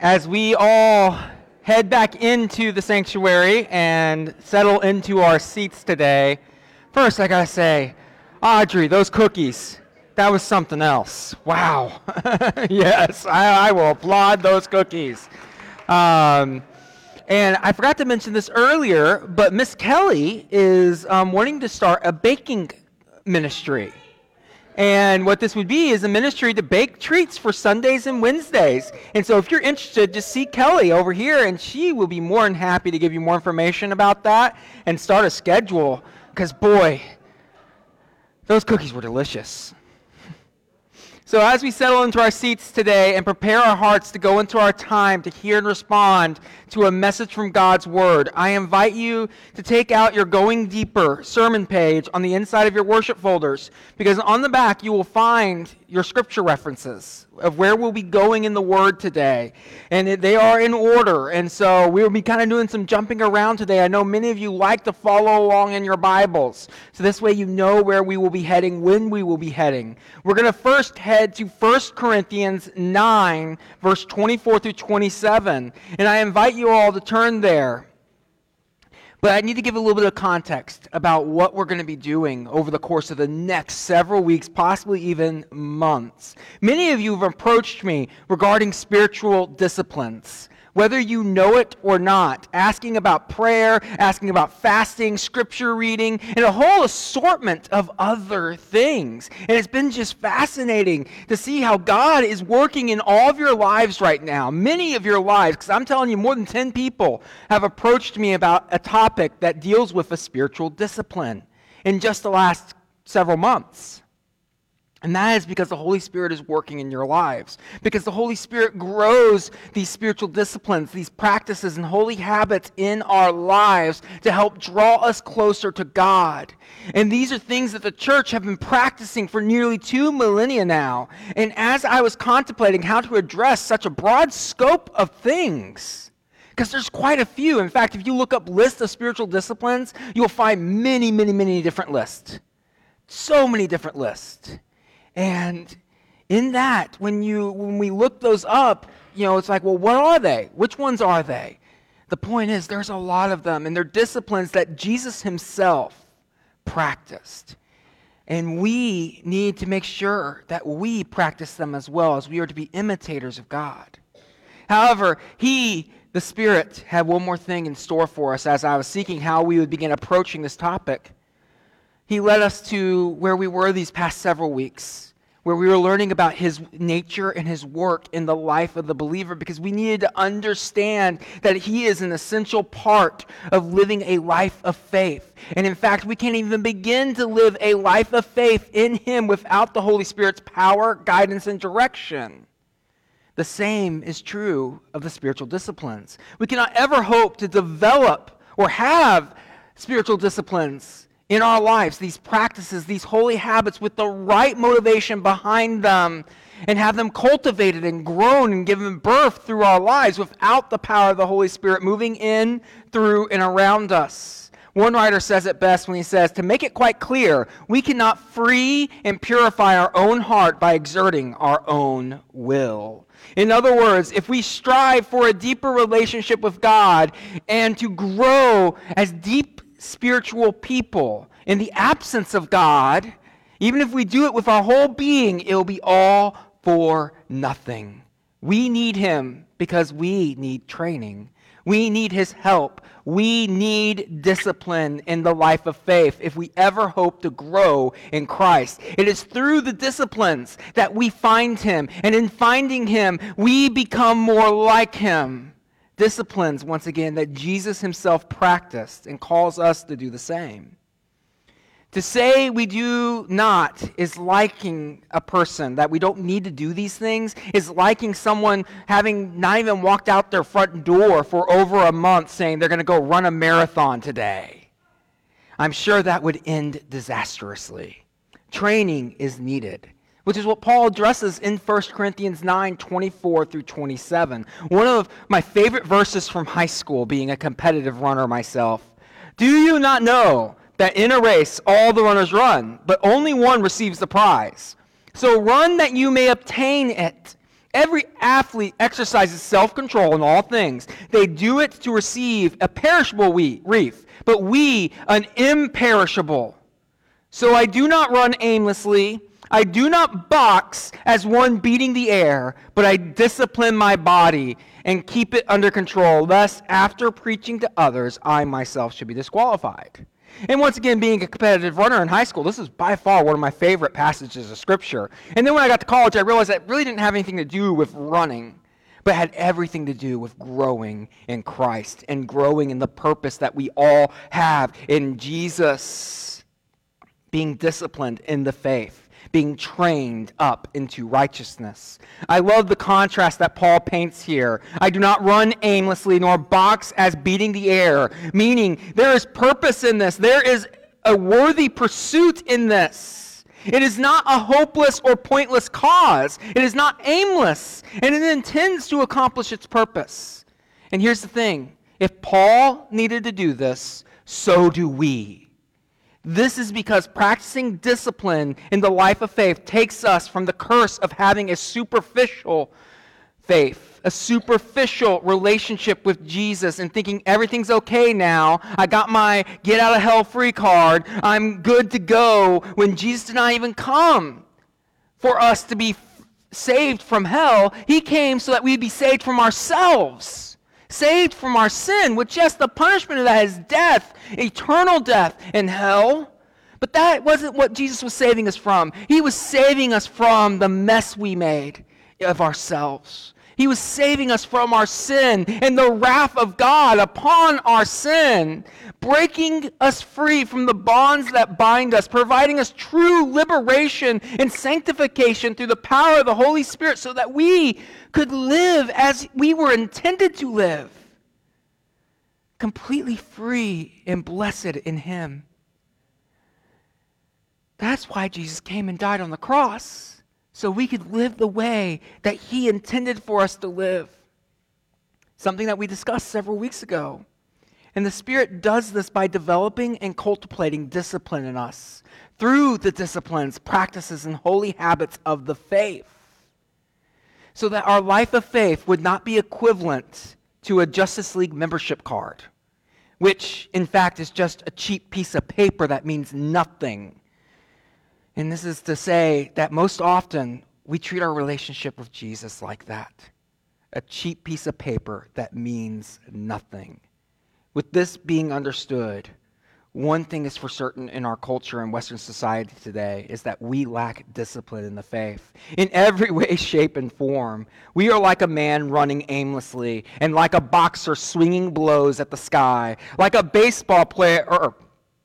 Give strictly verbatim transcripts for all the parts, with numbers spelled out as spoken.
as we all head back into the sanctuary and settle into our seats today, first I gotta say, Audrey, those cookies, that was something else. Wow. Yes, I, I will applaud those cookies. Um, and I forgot to mention this earlier, but Miss Kelly is um, wanting to start a baking ministry. And what this would be is a ministry to bake treats for Sundays and Wednesdays. And so if you're interested, just see Kelly over here, and she will be more than happy to give you more information about that and start a schedule. Because, boy, those cookies were delicious. So as we settle into our seats today and prepare our hearts to go into our time to hear and respond to a message from God's Word, I invite you to take out your Going Deeper sermon page on the inside of your worship folders, because on the back you will find your scripture references of where we'll be going in the Word today. And they are in order, and so we'll be kind of doing some jumping around today. I know many of you like to follow along in your Bibles, so this way you know where we will be heading, when we will be heading. We're going to first head to First Corinthians nine, verse twenty-four through twenty-seven, and I invite you all to turn there. But I need to give a little bit of context about what we're going to be doing over the course of the next several weeks, possibly even months. Many of you have approached me regarding spiritual disciplines, whether you know it or not, asking about prayer, asking about fasting, scripture reading, and a whole assortment of other things. And it's been just fascinating to see how God is working in all of your lives right now, many of your lives, because I'm telling you, more than ten people have approached me about a topic that deals with a spiritual discipline in just the last several months. And that is because the Holy Spirit is working in your lives. Because the Holy Spirit grows these spiritual disciplines, these practices and holy habits in our lives to help draw us closer to God. And these are things that the church have been practicing for nearly two millennia now. And as I was contemplating how to address such a broad scope of things, because there's quite a few. In fact, if you look up lists of spiritual disciplines, you'll find many, many, many different lists. So many different lists. And in that, when you when we look those up, you know, it's like, well, what are they? Which ones are they? The point is, there's a lot of them, and they're disciplines that Jesus himself practiced. And we need to make sure that we practice them as well, as we are to be imitators of God. However, he, the Spirit, had one more thing in store for us as I was seeking how we would begin approaching this topic. He led us to where we were these past several weeks, where we were learning about his nature and his work in the life of the believer, because we needed to understand that he is an essential part of living a life of faith. And in fact, we can't even begin to live a life of faith in him without the Holy Spirit's power, guidance, and direction. The same is true of the spiritual disciplines. We cannot ever hope to develop or have spiritual disciplines in our lives, these practices, these holy habits with the right motivation behind them, and have them cultivated and grown and given birth through our lives without the power of the Holy Spirit moving in, through, and around us. One writer says it best when he says, to make it quite clear, we cannot free and purify our own heart by exerting our own will. In other words, if we strive for a deeper relationship with God and to grow as deep spiritual people in the absence of God, even if we do it with our whole being, it will be all for nothing. We need him because we need training. We need his help. We need discipline in the life of faith if we ever hope to grow in Christ. It is through the disciplines that we find him, and in finding him, we become more like him. Disciplines, once again, that Jesus himself practiced and calls us to do the same. To say we do not is liking a person, that we don't need to do these things, is liking someone having not even walked out their front door for over a month saying they're going to go run a marathon today. I'm sure that would end disastrously. Training is needed, which is what Paul addresses in First Corinthians nine, twenty-four through twenty-seven. One of my favorite verses from high school, being a competitive runner myself. Do you not know that in a race all the runners run, but only one receives the prize? So run that you may obtain it. Every athlete exercises self-control in all things. They do it to receive a perishable we- wreath, but we an imperishable. So I do not run aimlessly. I do not box as one beating the air, but I discipline my body and keep it under control, lest after preaching to others, I myself should be disqualified. And once again, being a competitive runner in high school, this is by far one of my favorite passages of Scripture. And then when I got to college, I realized that it really didn't have anything to do with running, but had everything to do with growing in Christ and growing in the purpose that we all have in Jesus. Being disciplined in the faith. Being trained up into righteousness. I love the contrast that Paul paints here. I do not run aimlessly nor box as beating the air, meaning there is purpose in this. There is a worthy pursuit in this. It is not a hopeless or pointless cause. It is not aimless, and it intends to accomplish its purpose. And here's the thing. If Paul needed to do this, so do we. This is because practicing discipline in the life of faith takes us from the curse of having a superficial faith, a superficial relationship with Jesus and thinking everything's okay now. I got my get out of hell free card. I'm good to go, when Jesus did not even come for us to be saved from hell. He came so that we'd be saved from ourselves. Saved from our sin, which, yes, the punishment of that is death, eternal death in hell. But that wasn't what Jesus was saving us from. He was saving us from the mess we made of ourselves. He was saving us from our sin and the wrath of God upon our sin, breaking us free from the bonds that bind us, providing us true liberation and sanctification through the power of the Holy Spirit so that we could live as we were intended to live, completely free and blessed in Him. That's why Jesus came and died on the cross, so we could live the way that He intended for us to live. Something that we discussed several weeks ago. And the Spirit does this by developing and cultivating discipline in us through the disciplines, practices, and holy habits of the faith, so that our life of faith would not be equivalent to a Justice League membership card, which in fact is just a cheap piece of paper that means nothing. And this is to say that most often we treat our relationship with Jesus like that. A cheap piece of paper that means nothing. With this being understood, one thing is for certain in our culture and Western society today is that we lack discipline in the faith. In every way, shape, and form, we are like a man running aimlessly and like a boxer swinging blows at the sky, like a baseball player or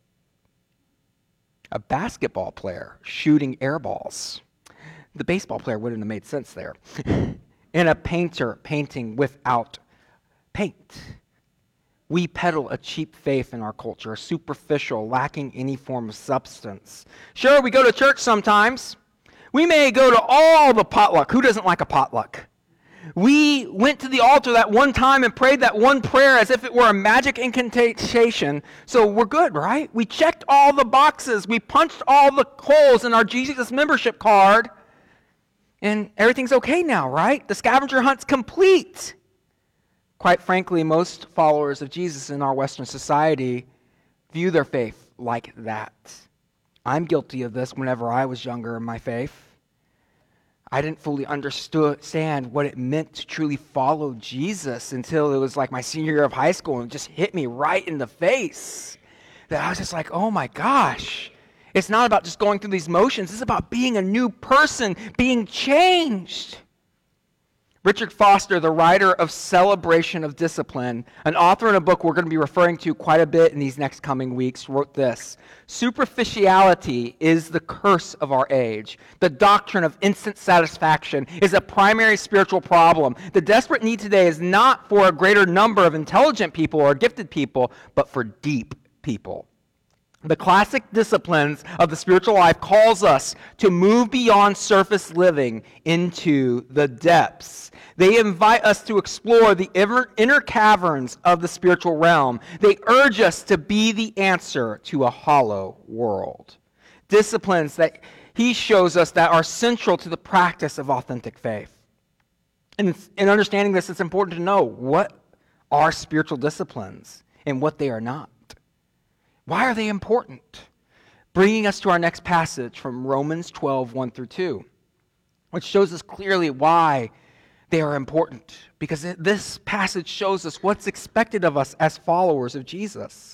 a basketball player shooting air balls. The baseball player wouldn't have made sense there. And a painter painting without paint. We peddle a cheap faith in our culture, a superficial, lacking any form of substance. Sure, we go to church sometimes. We may go to all the potluck. Who doesn't like a potluck? We went to the altar that one time and prayed that one prayer as if it were a magic incantation. So we're good, right? We checked all the boxes. We punched all the holes in our Jesus membership card. And everything's okay now, right? The scavenger hunt's complete. Quite frankly, most followers of Jesus in our Western society view their faith like that. I'm guilty of this whenever I was younger in my faith. I didn't fully understand what it meant to truly follow Jesus until it was like my senior year of high school, and it just hit me right in the face. That I was just like, oh my gosh. It's not about just going through these motions. It's about being a new person, being changed. Richard Foster, the writer of Celebration of Discipline, an author in a book we're going to be referring to quite a bit in these next coming weeks, wrote this: superficiality is the curse of our age. The doctrine of instant satisfaction is a primary spiritual problem. The desperate need today is not for a greater number of intelligent people or gifted people, but for deep people. The classic disciplines of the spiritual life calls us to move beyond surface living into the depths. They invite us to explore the inner caverns of the spiritual realm. They urge us to be the answer to a hollow world. Disciplines that he shows us that are central to the practice of authentic faith. And in understanding this, it's important to know what are spiritual disciplines and what they are not. Why are they important? Bringing us to our next passage from Romans twelve, one through two, which shows us clearly why they are important. Because this passage shows us what's expected of us as followers of Jesus.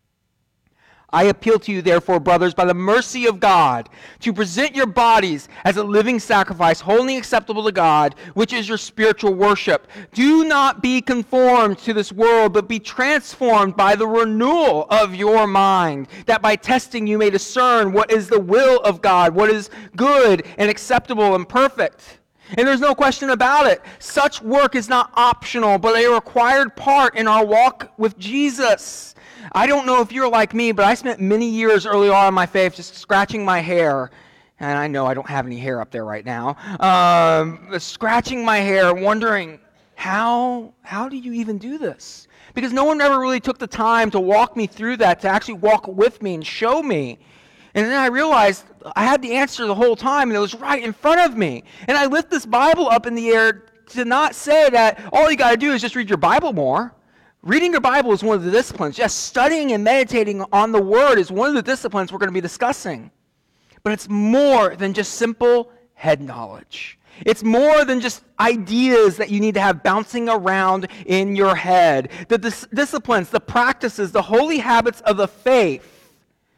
I appeal to you, therefore, brothers, by the mercy of God, to present your bodies as a living sacrifice, wholly acceptable to God, which is your spiritual worship. Do not be conformed to this world, but be transformed by the renewal of your mind, that by testing you may discern what is the will of God, what is good and acceptable and perfect. And there's no question about it. Such work is not optional, but a required part in our walk with Jesus. I don't know if you're like me, but I spent many years early on in my faith just scratching my hair. And I know I don't have any hair up there right now. Um, scratching my hair, wondering, how, how do you even do this? Because no one ever really took the time to walk me through that, to actually walk with me and show me. And then I realized I had the answer the whole time, and it was right in front of me. And I lift this Bible up in the air to not say that all you got to do is just read your Bible more. Reading your Bible is one of the disciplines. Yes, studying and meditating on the Word is one of the disciplines we're going to be discussing. But it's more than just simple head knowledge. It's more than just ideas that you need to have bouncing around in your head. The dis- disciplines, the practices, the holy habits of the faith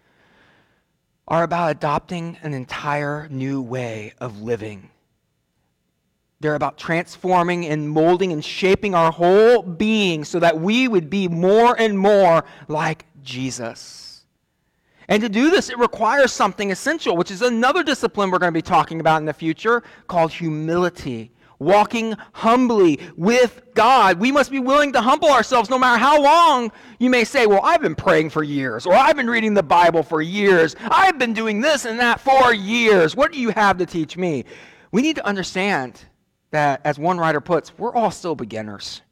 are about adopting an entire new way of living. They're about transforming and molding and shaping our whole being so that we would be more and more like Jesus. And to do this, it requires something essential, which is another discipline we're going to be talking about in the future, called humility. Walking humbly with God. We must be willing to humble ourselves no matter how long you may say, well, I've been praying for years, or I've been reading the Bible for years. I've been doing this and that for years. What do you have to teach me? We need to understand that, as one writer puts, we're all still beginners.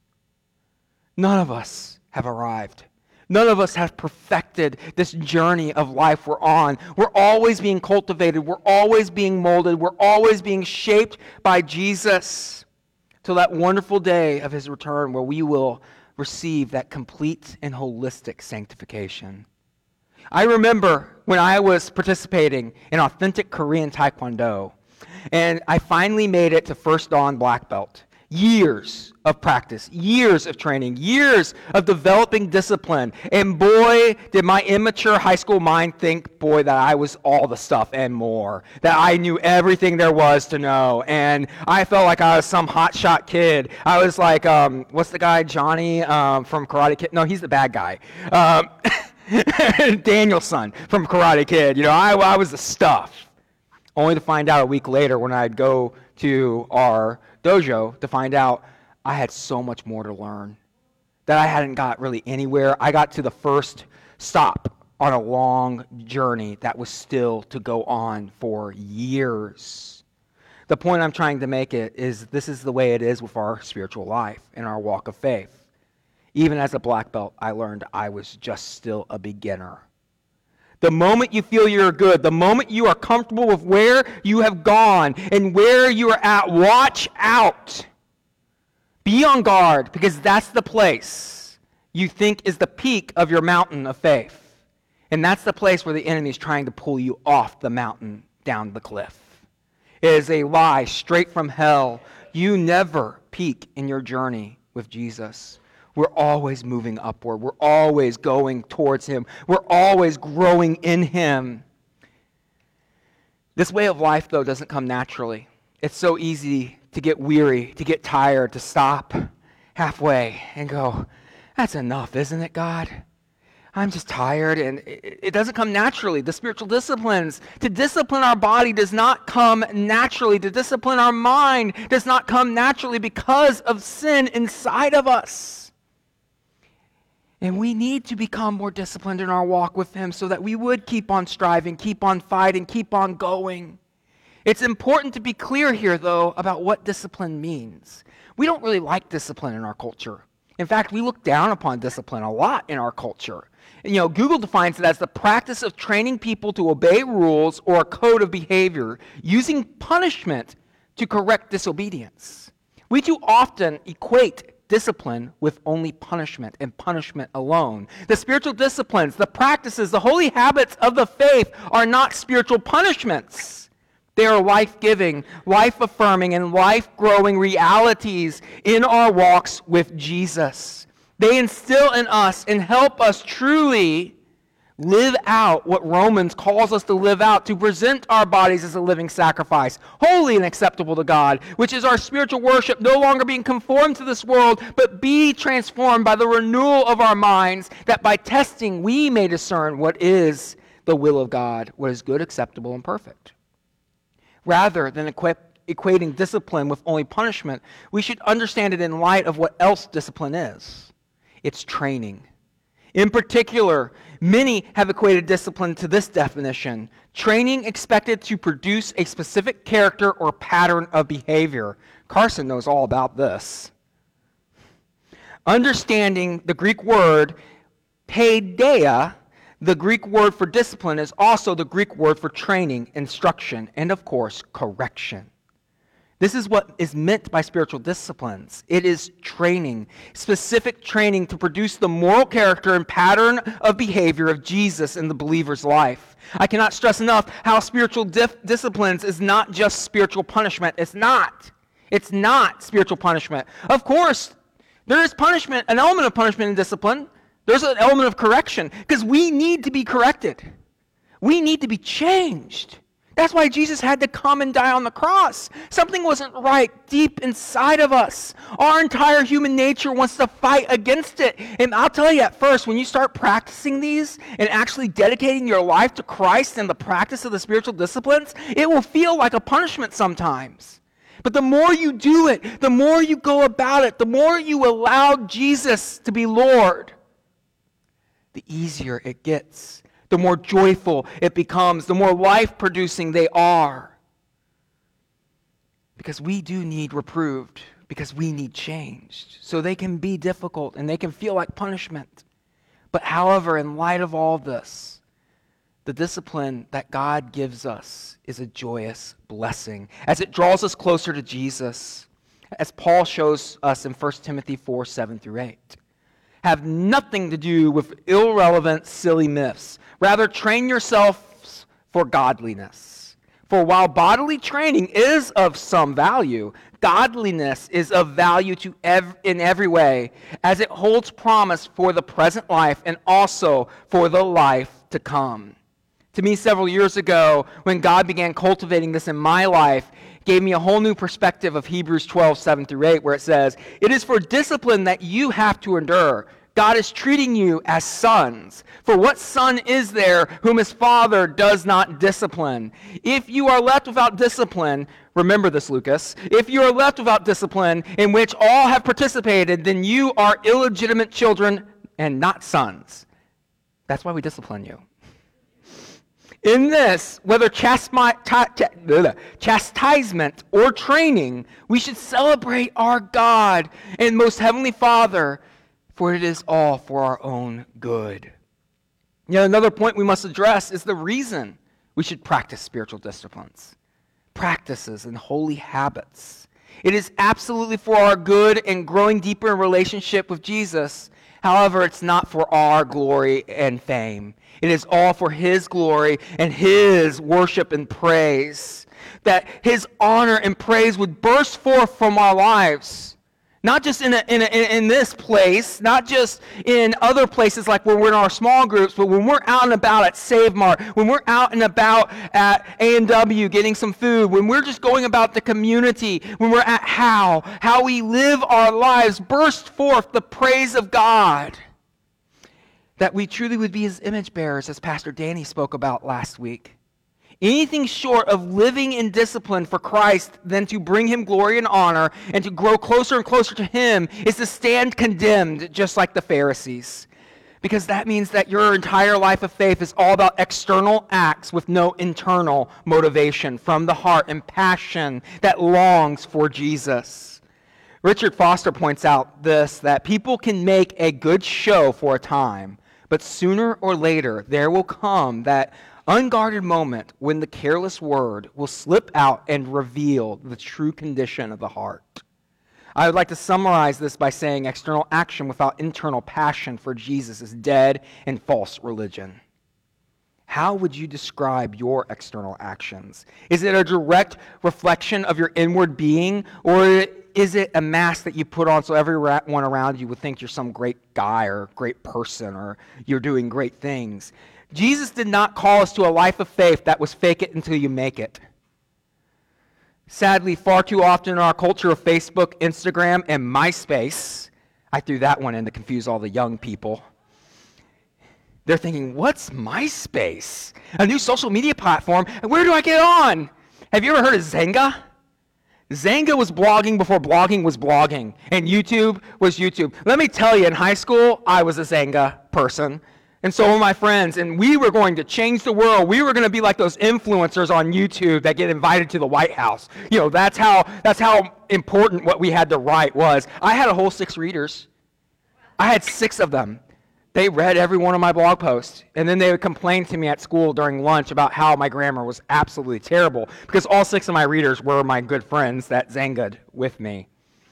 None of us have arrived. None of us have perfected this journey of life we're on. We're always being cultivated. We're always being molded. We're always being shaped by Jesus till that wonderful day of his return where we will receive that complete and holistic sanctification. I remember when I was participating in authentic Korean Taekwondo, and I finally made it to First Dan Black Belt. Years of practice, years of training, years of developing discipline. And boy, did my immature high school mind think, boy, that I was all the stuff and more. That I knew everything there was to know. And I felt like I was some hotshot kid. I was like, um, what's the guy, Johnny um, from Karate Kid? No, he's the bad guy. Um, Danielson from Karate Kid. You know, I, I was the stuff. Only to find out a week later when I'd go to our dojo to find out I had so much more to learn, that I hadn't got really anywhere. I got to the first stop on a long journey that was still to go on for years. The point I'm trying to make it is this is the way it is with our spiritual life and our walk of faith. Even as a black belt, I learned I was just still a beginner. The moment you feel you're good, the moment you are comfortable with where you have gone and where you are at, watch out. Be on guard, because that's the place you think is the peak of your mountain of faith. And that's the place where the enemy is trying to pull you off the mountain down the cliff. It is a lie straight from hell. You never peak in your journey with Jesus. We're always moving upward. We're always going towards him. We're always growing in him. This way of life, though, doesn't come naturally. It's so easy to get weary, to get tired, to stop halfway and go, that's enough, isn't it, God? I'm just tired, and it doesn't come naturally. The spiritual disciplines, to discipline our body does not come naturally. To discipline our mind does not come naturally because of sin inside of us. And we need to become more disciplined in our walk with him so that we would keep on striving, keep on fighting, keep on going. It's important to be clear here, though, about what discipline means. We don't really like discipline in our culture. In fact, we look down upon discipline a lot in our culture. And, you know, Google defines it as the practice of training people to obey rules or a code of behavior using punishment to correct disobedience. We too often equate discipline with only punishment and punishment alone. The spiritual disciplines, the practices, the holy habits of the faith are not spiritual punishments. They are life-giving, life-affirming, and life-growing realities in our walks with Jesus. They instill in us and help us truly live out what Romans calls us to live out, to present our bodies as a living sacrifice, holy and acceptable to God, which is our spiritual worship, no longer being conformed to this world, but be transformed by the renewal of our minds, that by testing we may discern what is the will of God, what is good, acceptable, and perfect. Rather than equip, equating discipline with only punishment, we should understand it in light of what else discipline is. It's training. In particular, many have equated discipline to this definition: training expected to produce a specific character or pattern of behavior. Carson knows all about this. Understanding the Greek word paideia, the Greek word for discipline, is also the Greek word for training, instruction, and of course, correction. This is what is meant by spiritual disciplines. It is training, specific training to produce the moral character and pattern of behavior of Jesus in the believer's life. I cannot stress enough how spiritual dif- disciplines is not just spiritual punishment. It's not. It's not spiritual punishment. Of course, there is punishment, an element of punishment in discipline. There's an element of correction, because we need to be corrected. We need to be changed. That's why Jesus had to come and die on the cross. Something wasn't right deep inside of us. Our entire human nature wants to fight against it. And I'll tell you at first, when you start practicing these and actually dedicating your life to Christ and the practice of the spiritual disciplines, it will feel like a punishment sometimes. But the more you do it, the more you go about it, the more you allow Jesus to be Lord, the easier it gets. The more joyful it becomes, the more life-producing they are. Because we do need reproved, because we need changed. So they can be difficult and they can feel like punishment. But however, in light of all this, the discipline that God gives us is a joyous blessing as it draws us closer to Jesus, as Paul shows us in First Timothy four, seven through eight. Have nothing to do with irrelevant, silly myths. Rather, train yourselves for godliness. For while bodily training is of some value, godliness is of value to ev- in every way, as it holds promise for the present life and also for the life to come. To me, several years ago, when God began cultivating this in my life, gave me a whole new perspective of Hebrews twelve, seven through eight, where it says, "It is for discipline that you have to endure. God is treating you as sons. For what son is there whom his father does not discipline? If you are left without discipline," remember this, Lucas, "if you are left without discipline in which all have participated, then you are illegitimate children and not sons." That's why we discipline you. In this, whether chastisement or training, we should celebrate our God and most heavenly Father, for it is all for our own good. You know, another point we must address is the reason we should practice spiritual disciplines, practices, and holy habits. It is absolutely for our good and growing deeper in relationship with Jesus. However, it's not for our glory and fame. It is all for His glory and His worship and praise. That His honor and praise would burst forth from our lives. Not just in, a, in, a, in this place, not just in other places like when we're in our small groups, but when we're out and about at Save Mart, when we're out and about at A and W getting some food, when we're just going about the community, when we're at How, how we live our lives, burst forth the praise of God. That we truly would be His image bearers, as Pastor Danny spoke about last week. Anything short of living in discipline for Christ than to bring Him glory and honor and to grow closer and closer to Him is to stand condemned, just like the Pharisees. Because that means that your entire life of faith is all about external acts with no internal motivation from the heart and passion that longs for Jesus. Richard Foster points out this, that people can make a good show for a time, but sooner or later there will come that unguarded moment when the careless word will slip out and reveal the true condition of the heart. I would like to summarize this by saying external action without internal passion for Jesus is dead and false religion. How would you describe your external actions? Is it a direct reflection of your inward being, or is it a mask that you put on so everyone around you would think you're some great guy or great person or you're doing great things? Jesus did not call us to a life of faith that was fake it until you make it. Sadly, far too often in our culture of Facebook, Instagram, and MySpace, I threw that one in to confuse all the young people. They're thinking, what's MySpace? A new social media platform, and where do I get on? Have you ever heard of Zynga? Zynga was blogging before blogging was blogging, and YouTube was YouTube. Let me tell you, in high school, I was a Zynga person, and so were my friends, and we were going to change the world. We were going to be like those influencers on YouTube that get invited to the White House. You know, that's how, that's how important what we had to write was. I had a whole six readers. I had six of them. They read every one of my blog posts, and then they would complain to me at school during lunch about how my grammar was absolutely terrible, because all six of my readers were my good friends that Zanga'd with me.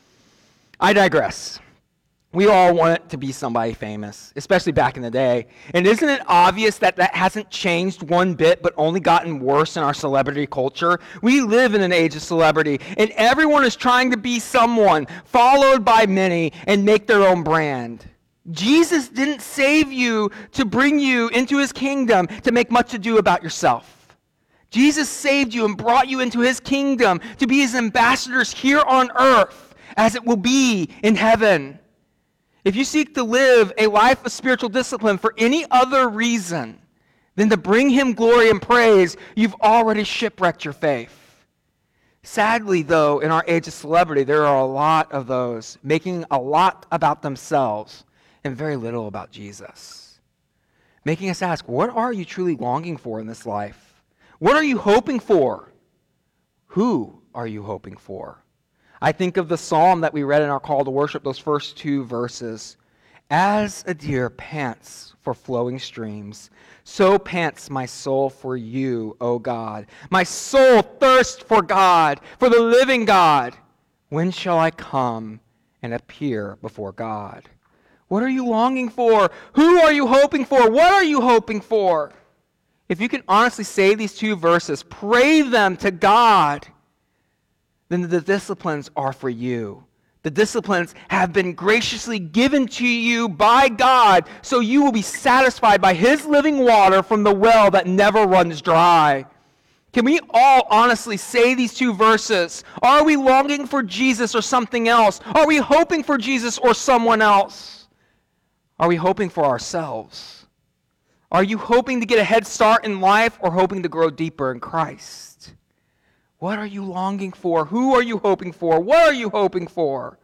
I digress. We all want to be somebody famous, especially back in the day. And isn't it obvious that that hasn't changed one bit, but only gotten worse in our celebrity culture? We live in an age of celebrity, and everyone is trying to be someone, followed by many, and make their own brand. Jesus didn't save you to bring you into his kingdom to make much ado about yourself. Jesus saved you and brought you into his kingdom to be his ambassadors here on earth as it will be in heaven. If you seek to live a life of spiritual discipline for any other reason than to bring him glory and praise, you've already shipwrecked your faith. Sadly, though, in our age of celebrity, there are a lot of those making a lot about themselves and very little about Jesus, making us ask, what are you truly longing for in this life? What are you hoping for? Who are you hoping for? I think of the psalm that we read in our call to worship, those first two verses. As a deer pants for flowing streams, so pants my soul for you, O God. My soul thirsts for God, for the living God. When shall I come and appear before God? What are you longing for? Who are you hoping for? What are you hoping for? If you can honestly say these two verses, pray them to God, then the disciplines are for you. The disciplines have been graciously given to you by God, so you will be satisfied by his living water from the well that never runs dry. Can we all honestly say these two verses? Are we longing for Jesus or something else? Are we hoping for Jesus or someone else? Are we hoping for ourselves? Are you hoping to get a head start in life or hoping to grow deeper in Christ? What are you longing for? Who are you hoping for? What are you hoping for?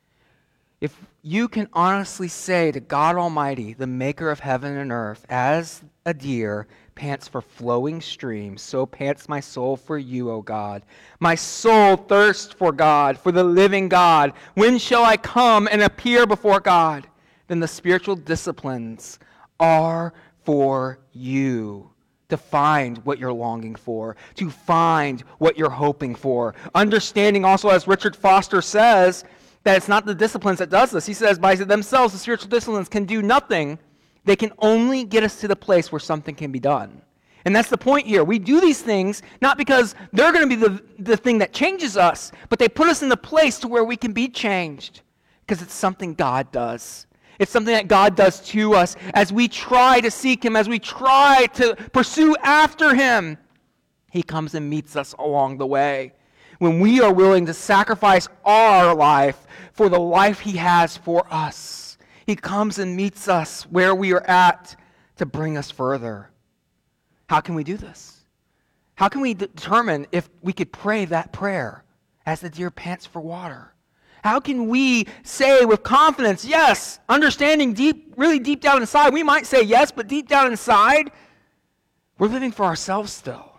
If you can honestly say to God Almighty, the maker of heaven and earth, as a deer pants for flowing streams, so pants my soul for you, O God. My soul thirsts for God, for the living God. When shall I come and appear before God? Then the spiritual disciplines are for you to find what you're longing for, to find what you're hoping for. Understanding also, as Richard Foster says, that it's not the disciplines that does this. He says, by themselves, the spiritual disciplines can do nothing. They can only get us to the place where something can be done. And that's the point here. We do these things not because they're going to be the, the thing that changes us, but they put us in the place to where we can be changed because it's something God does. It's something that God does to us as we try to seek him, as we try to pursue after him. He comes and meets us along the way. When we are willing to sacrifice our life for the life he has for us, he comes and meets us where we are at to bring us further. How can we do this? How can we determine if we could pray that prayer as the deer pants for water? How can we say with confidence, yes, understanding deep, really deep down inside, we might say yes, but deep down inside, we're living for ourselves still.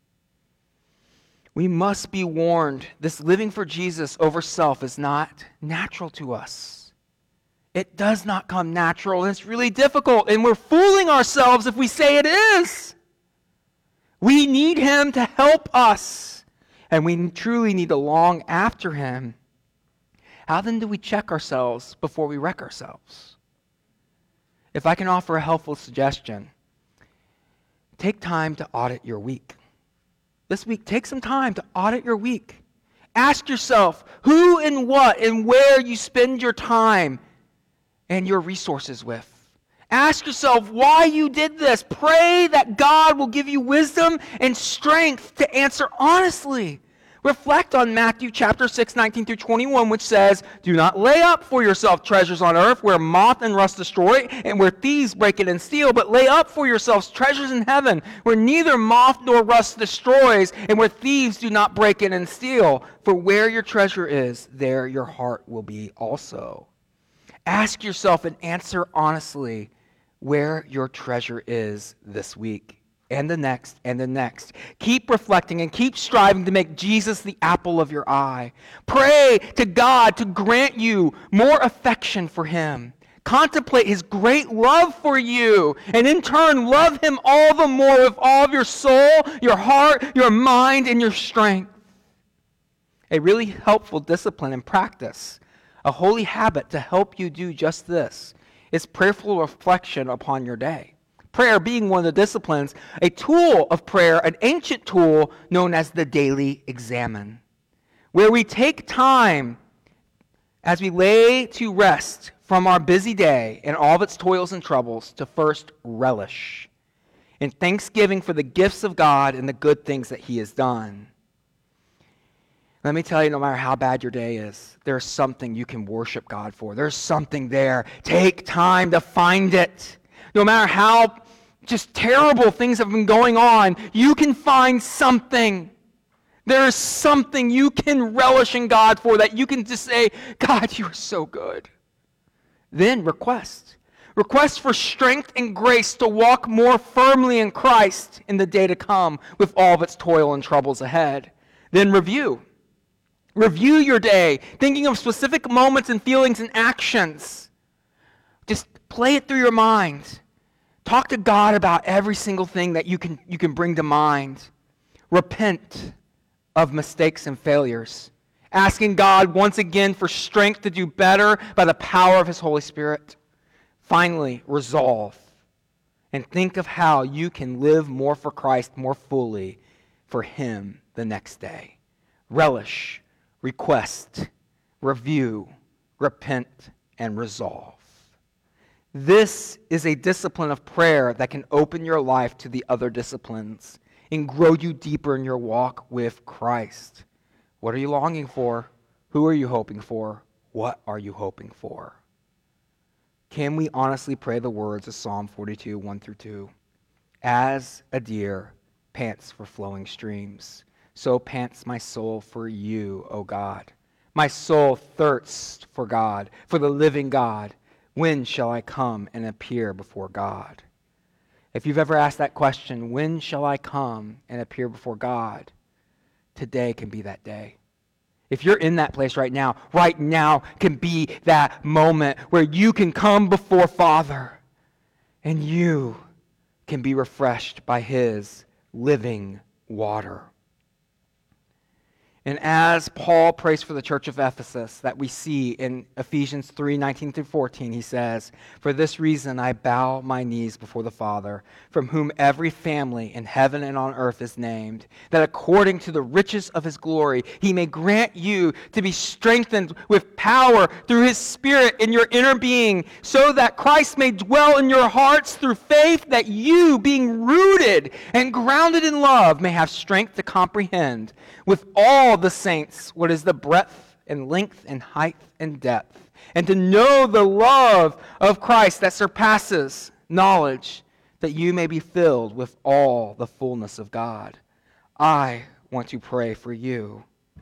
We must be warned, this living for Jesus over self is not natural to us. It does not come natural, and it's really difficult, and we're fooling ourselves if we say it is. We need him to help us, and we truly need to long after him. How then do we check ourselves before we wreck ourselves? If I can offer a helpful suggestion, take time to audit your week. This week, take some time to audit your week. Ask yourself who and what and where you spend your time and your resources with. Ask yourself why you did this. Pray that God will give you wisdom and strength to answer honestly. Reflect on Matthew chapter six, nineteen through twenty-one, which says, "Do not lay up for yourself treasures on earth where moth and rust destroy and where thieves break in and steal, but lay up for yourselves treasures in heaven where neither moth nor rust destroys and where thieves do not break in and steal. For where your treasure is, there your heart will be also." Ask yourself and answer honestly where your treasure is this week. And the next, and the next. Keep reflecting and keep striving to make Jesus the apple of your eye. Pray to God to grant you more affection for Him. Contemplate His great love for you, and in turn, love Him all the more with all of your soul, your heart, your mind, and your strength. A really helpful discipline and practice, a holy habit to help you do just this, is prayerful reflection upon your day. Prayer being one of the disciplines, a tool of prayer, an ancient tool known as the daily examen, where we take time as we lay to rest from our busy day and all of its toils and troubles to first relish in thanksgiving for the gifts of God and the good things that He has done. Let me tell you, no matter how bad your day is, there's something you can worship God for. There's something there. Take time to find it. No matter how just terrible things have been going on, you can find something. There is something you can relish in God for, that you can just say, "God, you are so good." Then request. Request for strength and grace to walk more firmly in Christ in the day to come with all of its toil and troubles ahead. Then review. Review your day, thinking of specific moments and feelings and actions. Just play it through your mind. Talk to God about every single thing that you can, you can bring to mind. Repent of mistakes and failures, asking God once again for strength to do better by the power of His Holy Spirit. Finally, resolve and think of how you can live more for Christ more fully for Him the next day. Relish, request, review, repent, and resolve. This is a discipline of prayer that can open your life to the other disciplines and grow you deeper in your walk with Christ. What are you longing for? Who are you hoping for? What are you hoping for? Can we honestly pray the words of Psalm forty-two, one through two? As a deer pants for flowing streams, so pants my soul for you, O God. My soul thirsts for God, for the living God. When shall I come and appear before God? If you've ever asked that question, when shall I come and appear before God? Today can be that day. If you're in that place right now, right now can be that moment where you can come before Father and you can be refreshed by His living water. And as Paul prays for the church of Ephesus that we see in Ephesians three, nineteen through fourteen, he says, "For this reason I bow my knees before the Father, from whom every family in heaven and on earth is named, that according to the riches of His glory He may grant you to be strengthened with power through His Spirit in your inner being, so that Christ may dwell in your hearts through faith, that you, being rooted and grounded in love, may have strength to comprehend with all the saints what is the breadth and length and height and depth, and to know the love of Christ that surpasses knowledge, that you may be filled with all the fullness of God." I want to pray for you.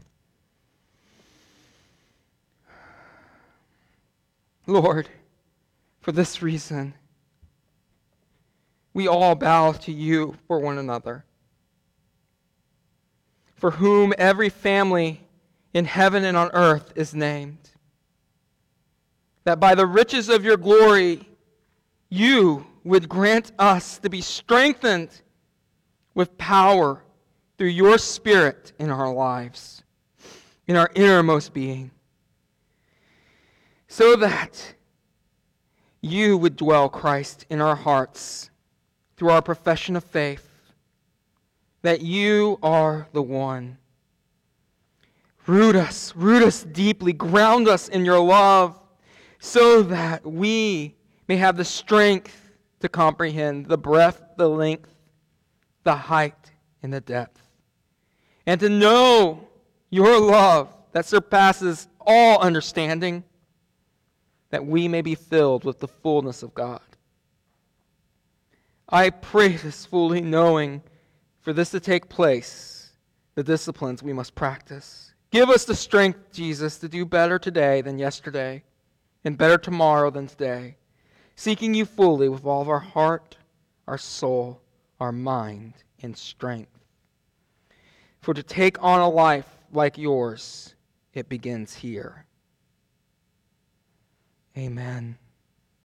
Lord, for this reason, we all bow to you for one another, for whom every family in heaven and on earth is named, that by the riches of your glory, you would grant us to be strengthened with power through your Spirit in our lives, in our innermost being. so that you would dwell, Christ, in our hearts through our profession of faith, that you are the one. Root us, root us deeply, ground us in your love, so that we may have the strength to comprehend the breadth, the length, the height, and the depth, and to know your love that surpasses all understanding, that we may be filled with the fullness of God. I pray this fully knowing, for this to take place, the disciplines we must practice. Give us the strength, Jesus, to do better today than yesterday, and better tomorrow than today, seeking you fully with all of our heart, our soul, our mind, and strength. For to take on a life like yours, it begins here. Amen.